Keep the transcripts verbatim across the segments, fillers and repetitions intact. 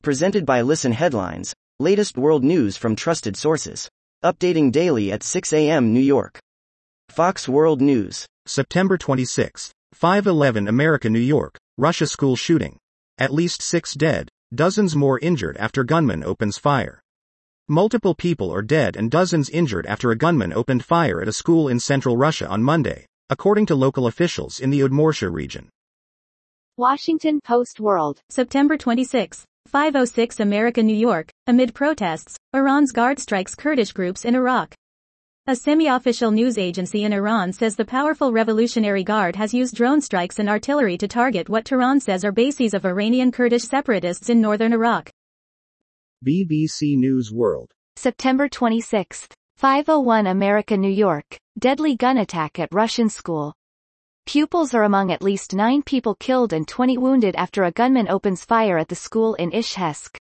Presented by Listen Headlines, latest world news from trusted sources. Updating daily at six a m New York. Fox World News. September twenty-sixth. five eleven America, New York, Russia school shooting. At least six dead, dozens more injured after gunman opens fire. Multiple people are dead and dozens injured after a gunman opened fire at a school in central Russia on Monday, according to local officials in the Udmurtia region. Washington Post World. September twenty-sixth. five oh six America, New York. Amid protests, Iran's Guard strikes Kurdish groups in Iraq. A semi-official news agency in Iran says the powerful Revolutionary Guard has used drone strikes and artillery to target what Tehran says are bases of Iranian Kurdish separatists in northern Iraq. B B C News World. September twenty-sixth. five oh one America, New York. Deadly gun attack at Russian school. Pupils are among at least nine people killed and twenty wounded after a gunman opens fire at the school in Izhevsk.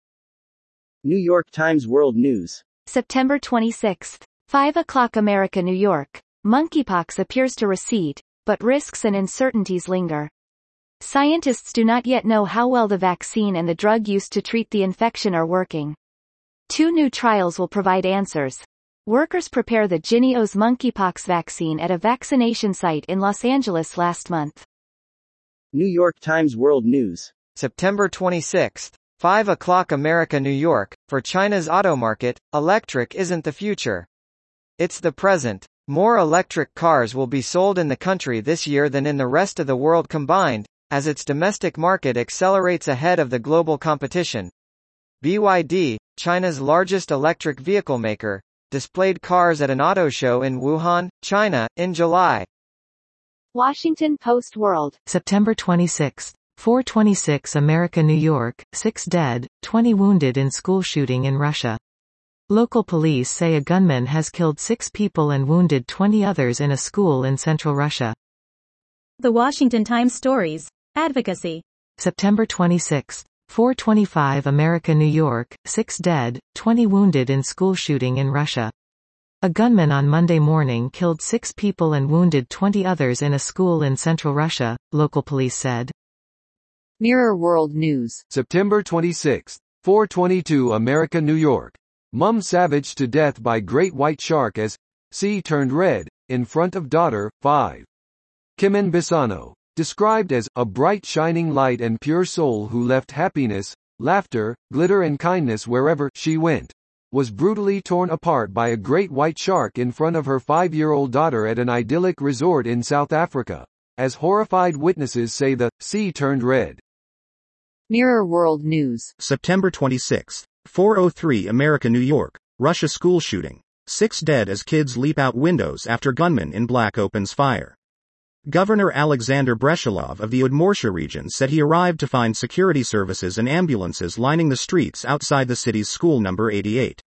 New York Times World News. September twenty-sixth. five o'clock America, New York. Monkeypox appears to recede, but risks and uncertainties linger. Scientists do not yet know how well the vaccine and the drug used to treat the infection are working. Two new trials will provide answers. Workers prepare the Jynneos monkeypox vaccine at a vaccination site in Los Angeles last month. New York Times World News. September twenty-sixth. five o'clock America, New York. For China's auto market, electric isn't the future. It's the present. More electric cars will be sold in the country this year than in the rest of the world combined, as its domestic market accelerates ahead of the global competition. B Y D, China's largest electric vehicle maker, displayed cars at an auto show in Wuhan, China, in July. Washington Post World. September twenty-sixth. four twenty-six America, New York. six dead, twenty wounded in school shooting in Russia. Local police say a gunman has killed six people and wounded twenty others in a school in central Russia. The Washington Times Stories. Advocacy. September twenty-sixth. four twenty-five America, New York. six dead, twenty wounded in school shooting in Russia. A gunman on Monday morning killed six people and wounded twenty others in a school in central Russia, local police said. Mirror World News. September twenty-sixth. four twenty-two America, New York. Mum savaged to death by great white shark as sea turned red in front of daughter. five. Kimin Bisano, described as a bright shining light and pure soul who left happiness, laughter, glitter and kindness wherever she went, was brutally torn apart by a great white shark in front of her five-year-old daughter at an idyllic resort in South Africa, as horrified witnesses say the sea turned red. Mirror World News. September twenty-sixth. four oh three America, New York. Russia school shooting. Six dead as kids leap out windows after gunman in black opens fire. Governor Alexander Breshilov of the Udmurtia region said he arrived to find security services and ambulances lining the streets outside the city's school number eighty-eight.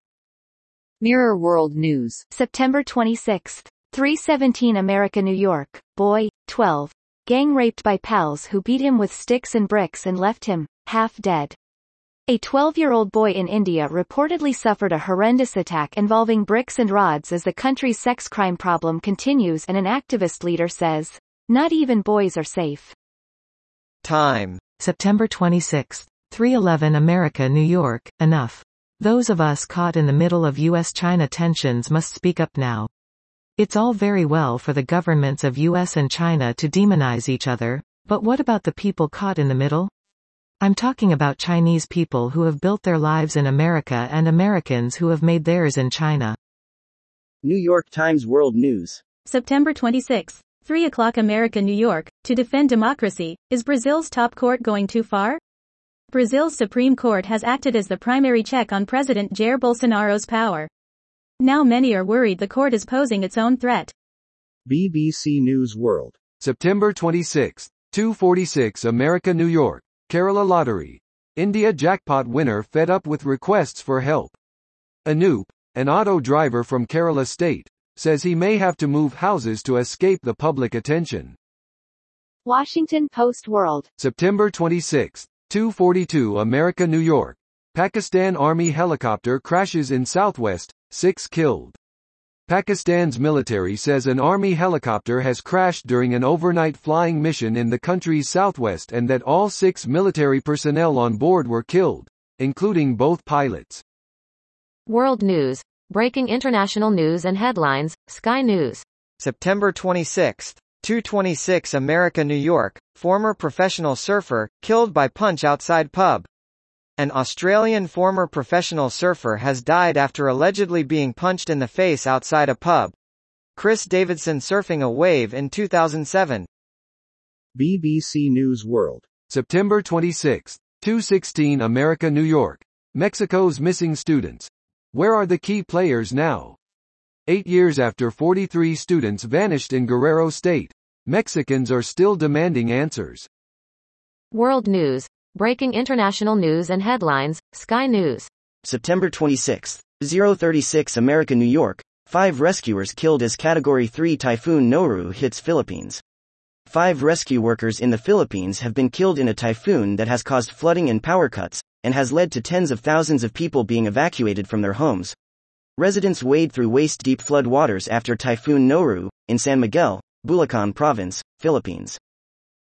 Mirror World News. September twenty-sixth. three seventeen America, New York. Boy, twelve. Gang raped by pals who beat him with sticks and bricks and left him half dead. A twelve-year-old boy in India reportedly suffered a horrendous attack involving bricks and rods as the country's sex crime problem continues, and an activist leader says, "Not even boys are safe." Time. September twenty-sixth. three eleven America, New York. Enough. Those of us caught in the middle of U S China tensions must speak up now. It's all very well for the governments of U S and China to demonize each other, but what about the people caught in the middle? I'm talking about Chinese people who have built their lives in America and Americans who have made theirs in China. New York Times World News. September twenty-sixth. three o'clock America, New York. To defend democracy, is Brazil's top court going too far? Brazil's Supreme Court has acted as the primary check on President Jair Bolsonaro's power. Now many are worried the court is posing its own threat. B B C News World. September twenty-sixth. two forty-six America, New York. Kerala Lottery. India jackpot winner fed up with requests for help. Anoop, an auto driver from Kerala state, says he may have to move houses to escape the public attention. Washington Post World. September twenty-sixth. two forty-two America, New York. Pakistan Army helicopter crashes in southwest, six killed. Pakistan's military says an army helicopter has crashed during an overnight flying mission in the country's southwest and that all six military personnel on board were killed, including both pilots. World News. Breaking international news and headlines, Sky News. September twenty-sixth, two twenty-six America, New York, former professional surfer, killed by punch outside pub. An Australian former professional surfer has died after allegedly being punched in the face outside a pub. Chris Davidson surfing a wave in two thousand seven. B B C News World. September twenty-sixth, two sixteen America, New York. Mexico's missing students. Where are the key players now? Eight years after forty-three students vanished in Guerrero State, Mexicans are still demanding answers. World News. Breaking international news and headlines, Sky News. September twenty-sixth, oh thirty-six America, New York. Five rescuers killed as Category three Typhoon Noru hits Philippines. Five rescue workers in the Philippines have been killed in a typhoon that has caused flooding and power cuts, and has led to tens of thousands of people being evacuated from their homes. Residents wade through waist-deep flood waters after Typhoon Noru, in San Miguel, Bulacan Province, Philippines.